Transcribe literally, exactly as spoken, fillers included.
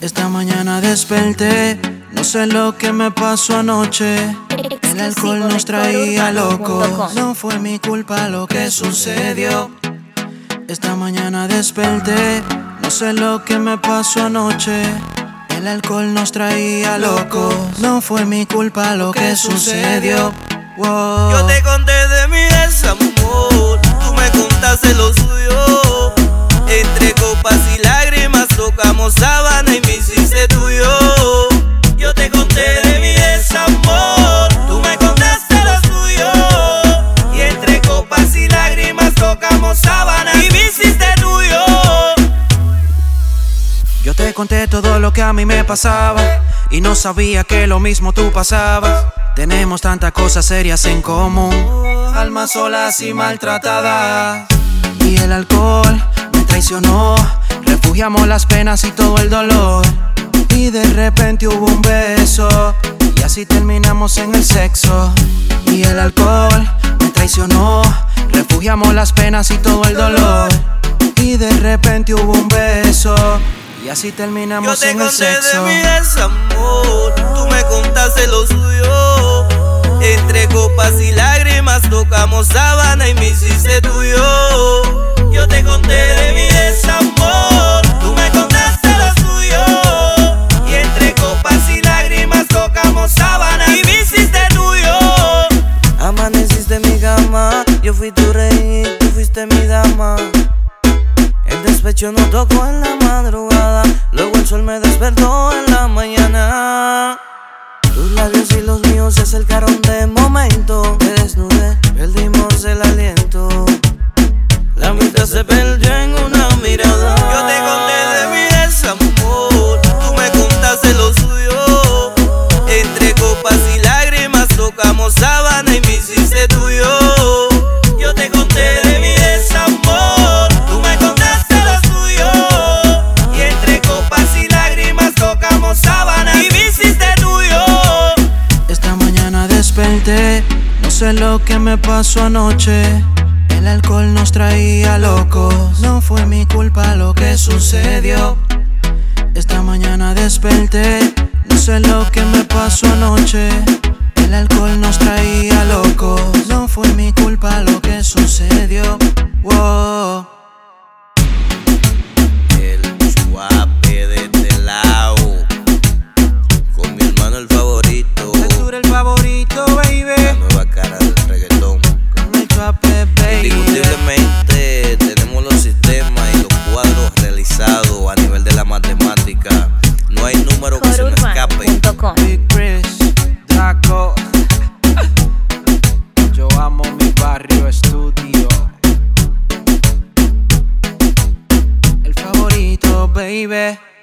Esta mañana desperté, no sé lo que me pasó anoche. El alcohol nos traía locos, no fue mi culpa lo que sucedió. Esta mañana desperté, no sé lo que me pasó anoche. El alcohol nos traía locos, no fue mi culpa lo que sucedió. Wow. Yo te conté de mi desamor, tú me contaste lo suyo. Entre copas y lágrimas tocamos sábana y me hiciste tuyo. Yo te conté de mi desamor, tú me contaste lo suyo. Y entre copas y lágrimas tocamos sábana y me hiciste tuyo. Yo te conté todo lo que a mí me pasaba y no sabía que lo mismo tú pasabas. Tenemos tantas cosas serias en común, almas solas y maltratadas. Y el alcohol me traicionó, refugiamos las penas y todo el dolor. Y de repente hubo un beso y así terminamos en el sexo. Y el alcohol me traicionó, refugiamos las penas y todo el dolor. Y de repente hubo un beso y así terminamos en el sexo. Yo te conté de mi desamor, tú me contaste lo suyo. Entre copas y lágrimas tocamos sábana y me hiciste tuyo. Yo te conté de mi desamor, tú me contaste lo suyo. Y entre copas y lágrimas tocamos sábana y me hiciste tuyo. Amaneciste en mi cama, yo fui tu rey y tú fuiste mi dama. El despecho no tocó en la madrugada, luego el sol me despertó en la mañana. Tus labios y los míos se acercaron de momento. Te desnudé, perdimos el aliento. La mitad se perdió en una mirada. Yo te conté de mi desamor, tú me contaste lo suyo. Entre copas y lágrimas tocamos sábana y me hiciste tuyo. Yo te conté de mi desamor, tú me contaste lo suyo. Y entre copas y lágrimas tocamos sábana y me hiciste tuyo. Esta mañana desperté, no sé lo que me pasó anoche. El alcohol nos traía locos, no fue mi culpa lo que sucedió. Esta mañana desperté, no sé lo que me pasó anoche. El alcohol nos traía locos, no fue mi culpa lo que sucedió. Wow. El chuape de este lado, con mi hermano el favorito. Tú eres el favorito, baby. La nueva cara del reggaetón. Con el chuape, baby. Indiscutiblemente tenemos los sistemas y los cuadros realizados a nivel de la matemática. No hay número que se nos escape. Big Chris, Draco. Yo amo mi barrio estudio. El favorito, baby.